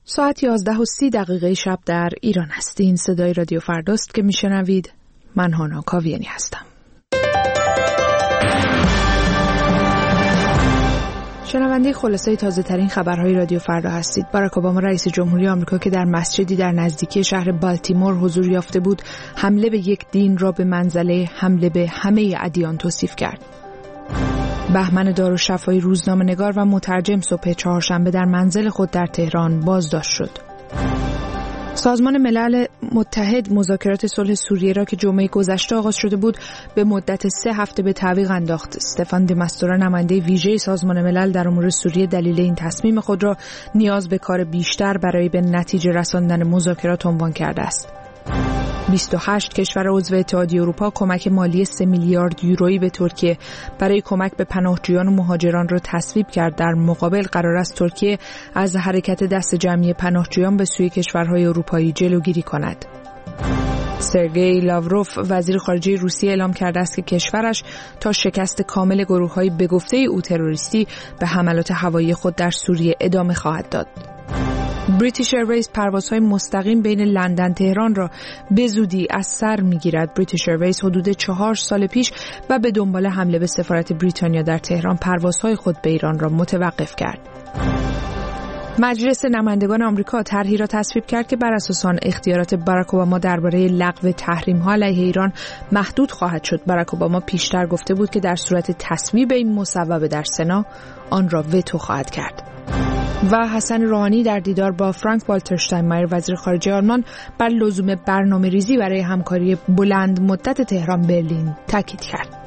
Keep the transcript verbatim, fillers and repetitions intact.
ساعت یازده و سی دقیقه شب در ایران است. این صدای رادیو فرداست که میشنوید. من هانا کاویانی هستم. شنونده خلاصه تازه ترین خبرهای رادیو فردا هستید. باراک اوباما رئیس جمهوری آمریکا که در مسجدی در نزدیکی شهر بالتیمور حضور یافته بود، حمله به یک دین را به منزله حمله به همه ادیان توصیف کرد. بهمن دارالشفایی روزنامه‌نگار و مترجم صبح چهارشنبه در منزل خود در تهران بازداشت شد. سازمان ملل متحد مذاکرات صلح سوریه را که جمعه گذشته آغاز شده بود به مدت سه هفته به تعویق انداخت. استفان د ماستورا نماینده ویژه سازمان ملل در امور سوریه دلیل این تصمیم خود را نیاز به کار بیشتر برای به نتیجه رساندن مذاکرات عنوان کرده است. بیست و هشت کشور عضو اتحادیه اروپا کمک مالی سه میلیارد یورویی به ترکیه برای کمک به پناهجویان و مهاجران را تصویب کرد. در مقابل قرار است ترکیه از حرکت دست جمعی پناهجویان به سوی کشورهای اروپایی جلوگیری کند. سرگئی لاوروف وزیر خارجه روسیه اعلام کرده است که کشورش تا شکست کامل گروه‌های به گفته او تروریستی به حملات هوایی خود در سوریه ادامه خواهد داد. بریتیش ایرویز پروازهای مستقیم بین لندن تهران را به زودی از سر می‌گیرد. بریتیش ایرویز حدود چهار سال پیش و به دنبال حمله به سفارت بریتانیا در تهران پروازهای خود به ایران را متوقف کرد. مجلس نمایندگان آمریکا طرحی را تصویب کرد که بر اساس آن اختیارات باراک اوباما درباره لغو تحریم‌ها علیه ایران محدود خواهد شد. باراک اوباما پیشتر گفته بود که در صورت تصویب این مصوبه در سنا آن را وتو خواهد کرد. و حسن روحانی در دیدار با فرانک والتر شتاینمایر وزیر خارجه آلمان بر لزوم برنامه‌ریزی برای همکاری بلند مدت تهران برلین تاکید کرد.